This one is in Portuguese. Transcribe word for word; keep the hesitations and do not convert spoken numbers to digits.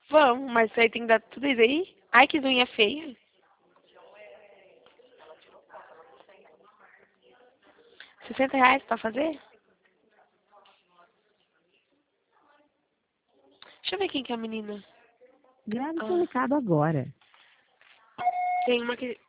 Vamos, mas aí tem que dar tudo isso aí? Ai, que unha feia. sessenta reais pra fazer? Deixa eu ver quem que é a menina. Grave seu Ah, recado agora. tem uma que